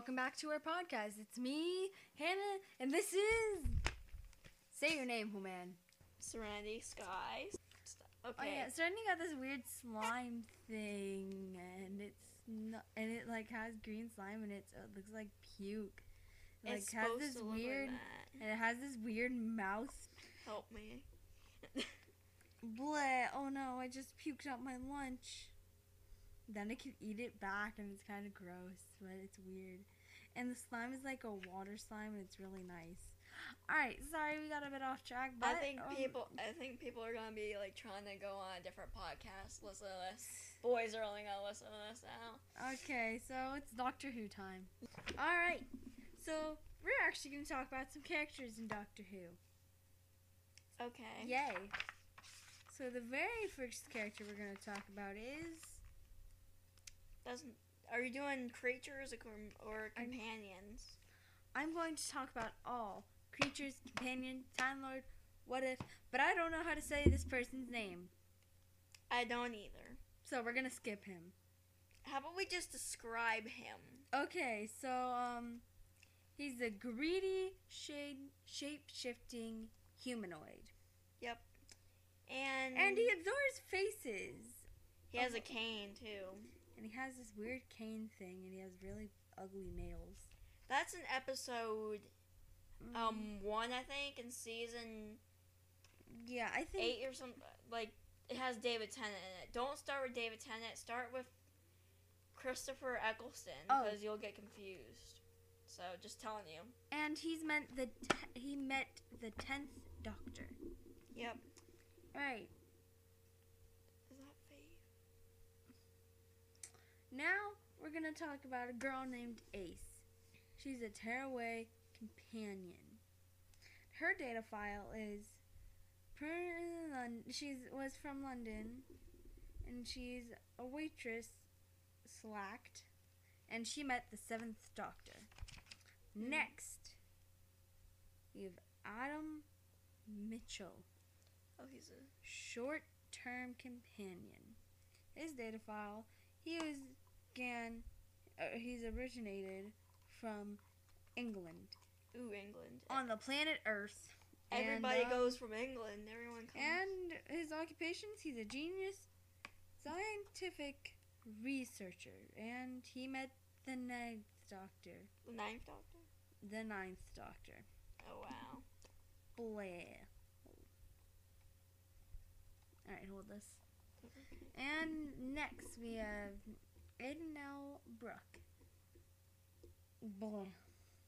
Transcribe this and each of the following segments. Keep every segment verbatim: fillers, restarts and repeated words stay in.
welcome back to our podcast. It's me, Hannah, and this is... Say your name, Human. Serenity Skies. Okay. Oh yeah, Serenity got this weird slime thing, and it's not, and it like has green slime, and it's, it looks like puke. It, like it's has supposed this to look weird, like that. and it has this weird mouth. Help me. Bleh! Oh no, I just puked out my lunch. Then I can eat it back, and it's kind of gross, but it's weird. And the slime is like a water slime, and it's really nice. All right, sorry we got a bit off track, but I think um, people. I think people are gonna be like trying to go on a different podcast. Listen to this. Boys are only gonna listen to this now. Okay, so it's Doctor Who time. All right, so we're actually gonna talk about some characters in Doctor Who. Okay. Yay! So the very first character we're gonna talk about is. Doesn't. Are you doing creatures or, or companions? I'm going to talk about all creatures, companion, Time Lord, what if, but I don't know how to say this person's name. I don't either. So we're gonna skip him. How about we just describe him? Okay, so um, he's a greedy, shade, shape-shifting humanoid, Yep. And and he adores faces. he has a cane too. And he has this weird cane thing, and he has really ugly nails. That's an episode, Mm. um, one I think in season Yeah, I think. eight or something. Like it has David Tennant in it. Don't start with David Tennant. Start with Christopher Eccleston Oh. because you'll get confused. So just telling you. And he's meant the te- he met the tenth Doctor. Yep. Right. Is that Faye? Now we're gonna talk about a girl named Ace. She's a tearaway companion. Her data file is she was from London, and she's a waitress slacked, and she met the seventh Doctor. Mm. Next, we have Adam Mitchell, Oh, he's a. short-term companion. His data file, he was gan, uh, he's originated from England Ooh, England. on the planet Earth. Everybody and, um, goes from England. Everyone comes. And his occupations, he's a genius scientific researcher, and he met the ninth Doctor. The ninth Doctor. The ninth Doctor. Oh wow. Blair. Alright, hold this. And next we have Ednell Brooke. Blah.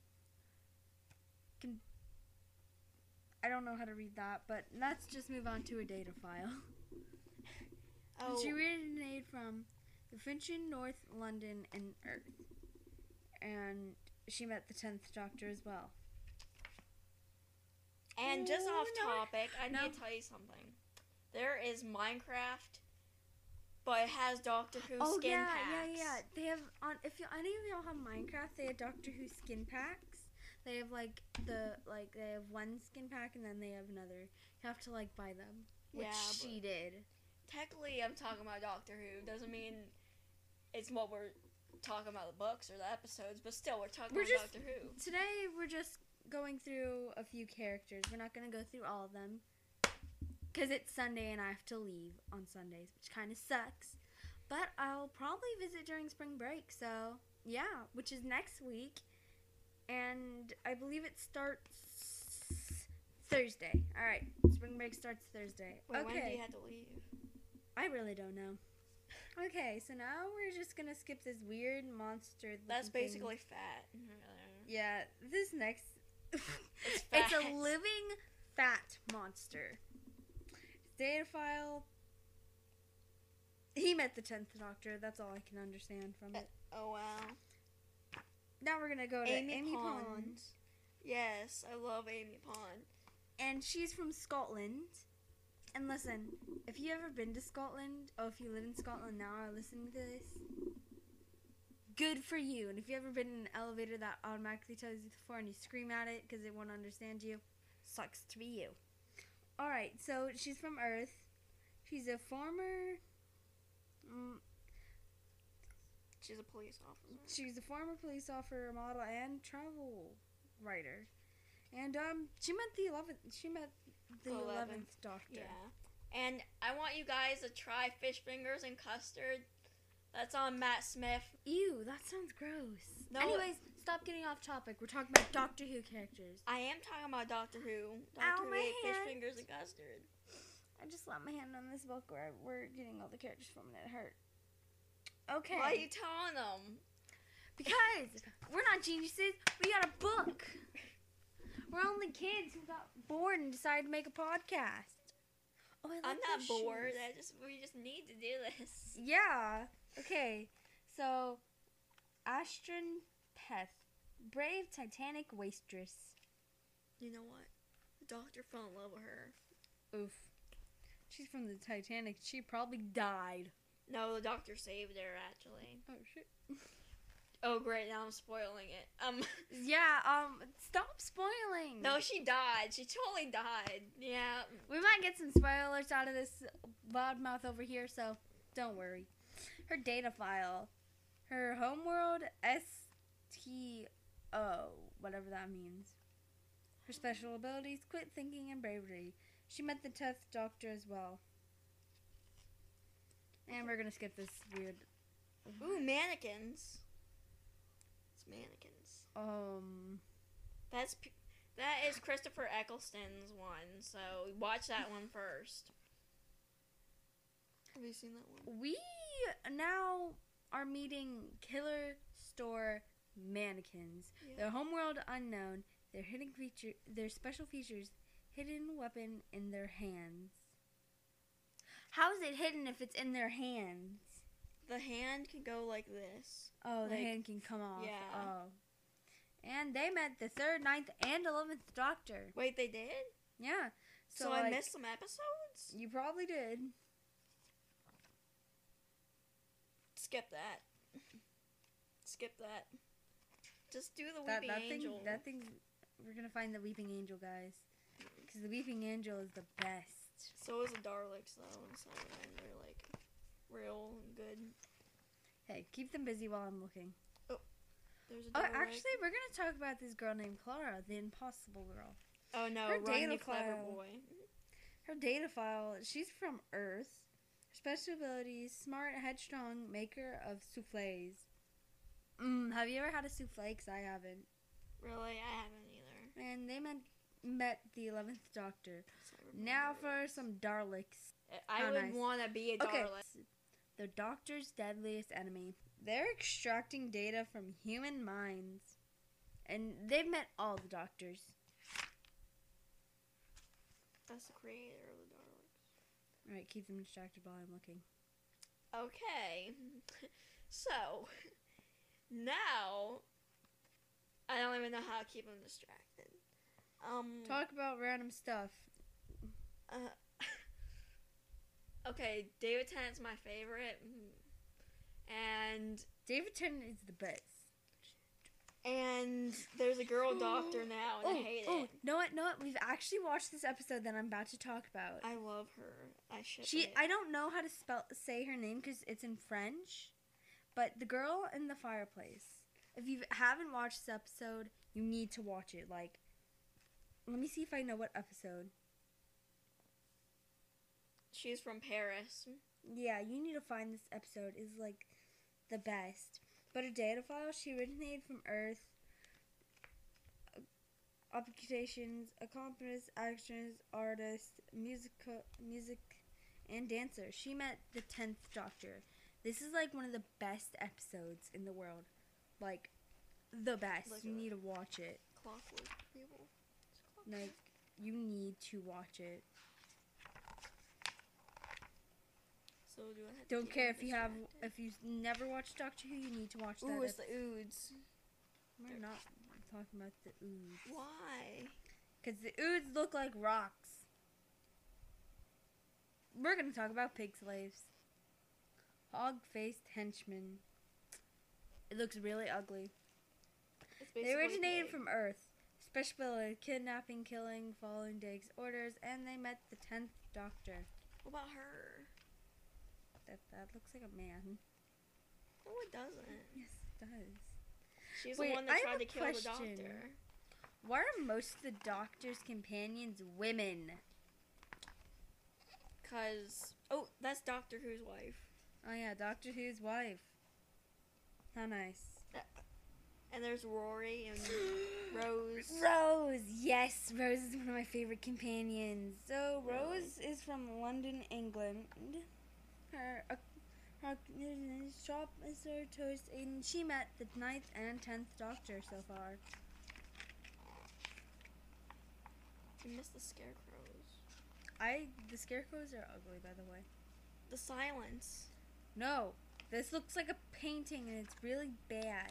Can, I don't know how to read that, but let's just move on to her data file. Oh. She originated from the Finchon, North London, and Earth. And she met the tenth Doctor as well. And just Ooh, off no. topic, I No. need to tell you something. There is Minecraft, but it has Doctor Who Oh skin yeah, packs. yeah, yeah. They have on. If you, any of y'all have Minecraft, they have Doctor Who skin packs. They have like the like they have one skin pack, and then they have another. You have to like buy them, which Yeah, she did. Technically, I'm talking about Doctor Who. Doesn't mean it's what we're talking about the books or the episodes, but still, we're talking We're about just- Doctor Who. Today we're just going through a few characters. We're not gonna go through all of them because it's Sunday and I have to leave on Sundays, which kind of sucks. But I'll probably visit during spring break, so yeah, which is next week. And I believe it starts Thursday. All right, spring break starts Thursday. Wait, okay, when do you have to leave? I really don't know. Okay, so now we're just gonna skip this weird monster. That's thing. basically fat. Yeah. This next, It's it's a fat. living fat monster. Data file. He met the tenth Doctor. That's all I can understand from it. Oh wow. Now we're gonna go to Amy, Amy Pond. Pond. Yes, I love Amy Pond. And she's from Scotland. And listen, if you ever been to Scotland, or if you live in Scotland now or listening to this, good for you. And if you ever been in an elevator that automatically tells you the floor and you scream at it because it won't understand you, sucks to be you. Alright, so she's from Earth. She's a former... Mm, She's a police officer. She's a former police officer, model, and travel writer. And um, she met the eleventh. She met the eleventh Doctor. Yeah. And I want you guys to try fish fingers and custard. That's on Matt Smith. Ew, that sounds gross. No. Anyways, stop getting off topic. We're talking about Doctor Who characters. I am talking about Doctor Who. Ow, Doctor Who my ate fish hand. fingers and custard. I just slapped my hand on this book where we're getting all the characters from and it hurt. Okay. Why are you telling them? Because we're not geniuses. We got a book. We're only kids who got bored and decided to make a podcast. Oh, I like I'm not those bored. shoes. I just we just need to do this. Yeah. Okay. So, Astrid Peth, brave Titanic waitress. You know what? The Doctor fell in love with her. Oof. She's from the Titanic. She probably died. No, the Doctor saved her actually. Oh shit. Oh great, now I'm spoiling it. Um. Yeah. Um. Stop spoiling. No, she died. She totally died. Yeah. We might get some spoilers out of this loudmouth over here, so don't worry. Her data file. Her homeworld S T O, whatever that means. Her special abilities, quick thinking and bravery. She met the tenth Doctor as well. And we're gonna skip this weird... Ooh, mannequins. It's mannequins. Um... That's P- that is Christopher Eccleston's one, so watch that one first. Have you seen that one? We now are meeting Killer Store mannequins. Yeah. Their homeworld unknown. Their hidden feature, their special features, hidden weapon in their hands. How is it hidden if it's in their hands? The hand can go like this. Oh, the Like, hand can come off. yeah. Oh. And they met the third, ninth, and eleventh Doctor. Wait, they did? Yeah. So, So, I like, missed some episodes? You probably did. Skip that. Skip that. Just do the That Weeping that Angel. thing. That thing. We're gonna find the Weeping Angel, guys. Because the Weeping Angel is the best. So is the Daleks, though, and so and they're like real and good. Hey, keep them busy while I'm looking. There's a Oh, Dalek. actually, we're gonna talk about this girl named Clara, the Impossible Girl. Oh no, her Run data You Clever file. Boy. Her data file. She's from Earth. Special abilities: smart, headstrong, maker of souffles. Mm, have you ever had a souffle? 'Cause I haven't. Really, I haven't either. And they met met the eleventh Doctor. Cyberpunk Now Daleks. for some Daleks. I Oh, would nice. want to be a Okay. Dalek. The Doctor's deadliest enemy. They're extracting data from human minds. And they've met all the Doctors. That's the creator of the Daleks. Alright, keep them distracted while I'm looking. Okay. So, now, I don't even know how to keep them distracted. Um. Talk about random stuff. Uh, okay, David Tennant's my favorite. And David Tennant is the best. and there's a girl doctor now, and I hate oh, it. know what? Know what? We've actually watched this episode that I'm about to talk about. I love her. I ship She, it. I don't know how to spell say her name because it's in French, but the girl in the fireplace. If you haven't watched this episode, you need to watch it. Like, let me see if I know what episode. She's from Paris. Yeah, you need to find this episode. Is like the best. But her data file, she originated from Earth. Occupations, accompanist, actress, artist, music, music, and dancer. She met the tenth Doctor. This is like one of the best episodes in the world. Like, the best. Like you a- need to watch it. Clockwork People. It's Clockwork. Like, you need to watch it. So do I have to Don't keep care them if you have, distracted? if you've never watched Doctor Who, you need to watch that. Ooh, it's the episode. Oods. We're not talking about the ooze. Why? Because the ooze look like rocks. We're going to talk about pig slaves. Hog-faced henchmen. It looks really ugly. It's They basically originated pig. from Earth. Special ability, kidnapping, killing, following Diggs' orders, and they met the tenth Doctor. What about her? That, that looks like a man. No, it doesn't. Yes, it does. She's Wait, the one that I have tried a to kill question. the doctor. Why are most of the Doctor's companions women? Cause oh, that's Doctor Who's wife. Oh yeah, Doctor Who's wife. How nice. And there's Rory and Rose. Rose, yes, Rose is one of my favorite companions. So Rose is from London, England. Her, uh, her shop is her toast, and she met the ninth and tenth Doctor so far. You missed the scarecrows. I the scarecrows are ugly, by the way. The silence. No, this looks like a painting, and it's really bad.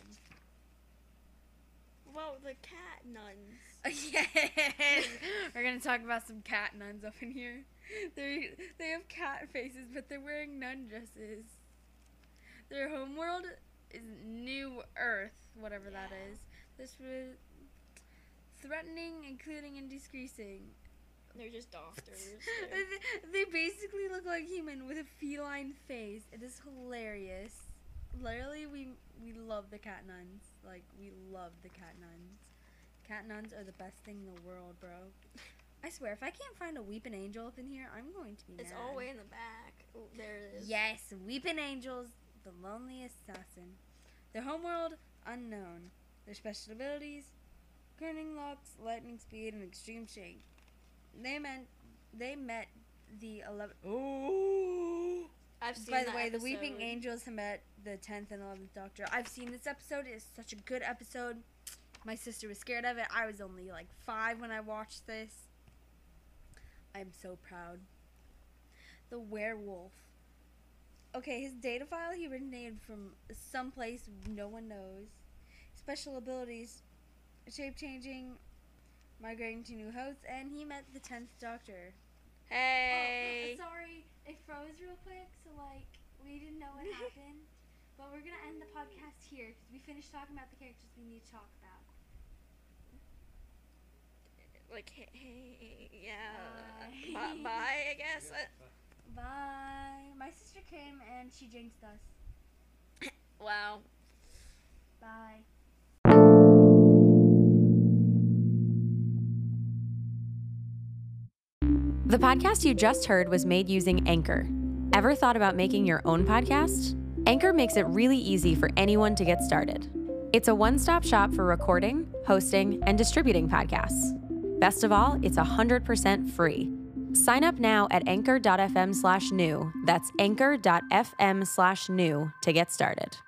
Well, the cat nuns. Yes, we're gonna talk about some cat nuns up in here. They they have cat faces, but they're wearing nun dresses. Their homeworld is New Earth, whatever Yeah. that is. This was threatening, including and decreasing. They're just doctors. They- they basically look like human with a feline face. It is hilarious. Literally, we we love the cat nuns. Like, we love the cat nuns. Cat nuns are the best thing in the world, bro. I swear, if I can't find a weeping angel up in here, I'm going to be It's mad. all the way in the back. Oh, there it is. Yes, weeping angels, the lonely assassin. Their homeworld, unknown. Their special abilities, turning locks, lightning speed, and extreme shake. They meant they met the eleven. Oh. I've seen By the that way, the episode. Weeping Angels have met the tenth and eleventh Doctor. I've seen this episode. It's such a good episode. My sister was scared of it. I was only like five when I watched this. I'm so proud. The werewolf. Okay, his data file, he originated from someplace no one knows. Special abilities, shape-changing, migrating to new hosts, and he met the tenth Doctor. Hey. Oh, sorry, it froze real quick, so like we didn't know what happened. But we're gonna end the podcast here because we finished talking about the characters we need to talk about. Like, hey, hey yeah. Bye. Bye, bye, I guess. Bye. My sister came and she jinxed us. Wow. Bye. The podcast you just heard was made using Anchor. Ever thought about making your own podcast? Anchor makes it really easy for anyone to get started. It's a one-stop shop for recording, hosting, and distributing podcasts. Best of all, it's one hundred percent free. Sign up now at anchor.fm slash new. That's anchor.fm slash new to get started.